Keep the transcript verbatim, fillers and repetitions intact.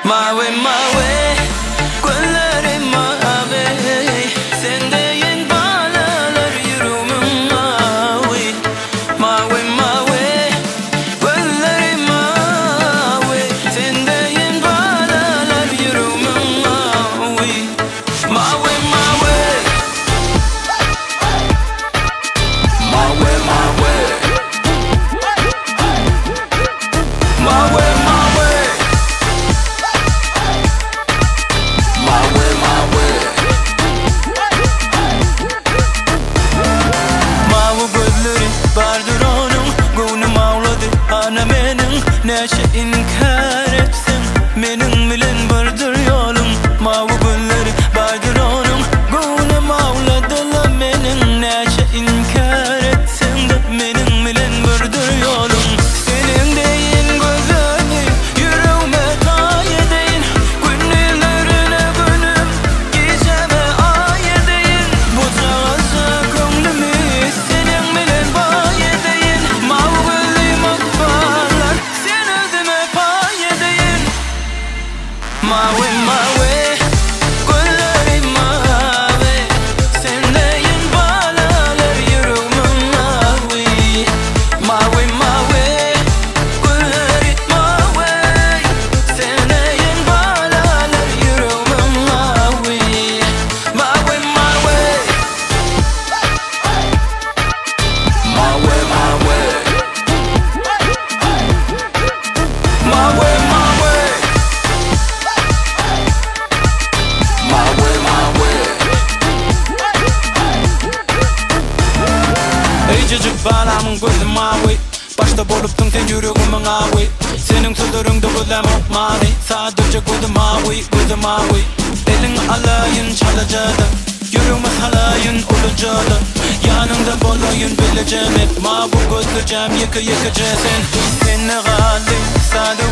My way, my way, gönlerim mavi. Sendeyin bağlar yüreğim mavi. My way, my way, gönlerim mavi. Sendeyin bağlar yüreğim mavi. My way, my way, my way, my way, my way, my way. Bardır onun gönlüm ağladı ana menin neşe inkar etsin menin bilen bardır yolum mavi gülleri bardır onun gönlüm ağladı la menin neşe inkar etsin de menin bilen bardır yolum senin deyin gözünü yüreğime tayedeyin günlerine gönlüm geceme ayedeyin bu çağasa gönlümü senin bilen my way, my way, gönlerim mavi. Sendeyin bağlar yüreğim mavi. My way, my way, gönlerim mavi. Sendeyin bağlar yüreğim mavi. My way, my way, my way, my way, my way, my way. Ececik bağlamın gözüm mavi. Başta boluptun sen yüreğimin mavi. Senin sözlerinde gözüm mavi. Sadece gözüm mavi, gözüm mavi. Elin alayın çalacaktı. Yüreğime salayın olacaktı. Yanında bolayın bileceğim hep mavi gözleyeceğim yıkı yıkıcı sen. Seni gali sadece